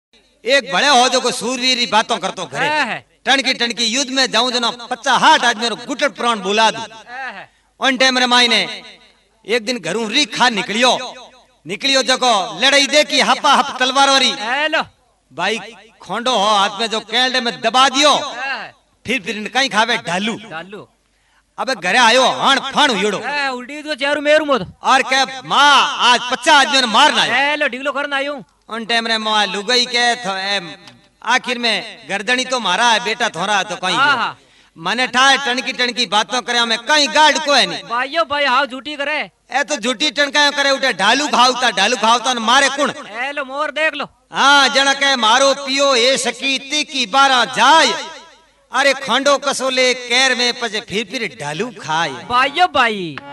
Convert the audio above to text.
एक बड़े हो जो को सूरवीर बातों करतो घरे टणकी टणकी युद्ध में जाऊं जना 50 आदमी गुटड़ प्राण बुला दू उन टाइम रे माई ने एक दिन घरों री खा निकलियो जको लड़ाई देखी हपा हप तलवार वारी भाई खोंडो हो हाथ में जो कैंडे में दबा दियो फिर कहीं खावे ढालू अबे घरे आयो हाण फाण उड़ो उल्टी तो चारू मेरू मोद और कह मां आज 50 आदमी ने मारना है हेलो ढिगलो करना आयो उन टाइम रे मां लुगाई के आखिर में गर्दनी तो मारा है बेटा थोड़ा तो कहीं मने ठाए टणकी टणकी बातों करे में कहीं गार्ड को है नहीं भाइयो भाई हाउ झूठी करे ए तो झूठी टणका करे उठे ढालू खावता न मारे कुण हेलो मोर देख लो हां जण के मारो पियो ए सकी तीकी 12 जाय अरे खंडो कसोले कैर में पजे फिर ढालू खाए भाइयो भाई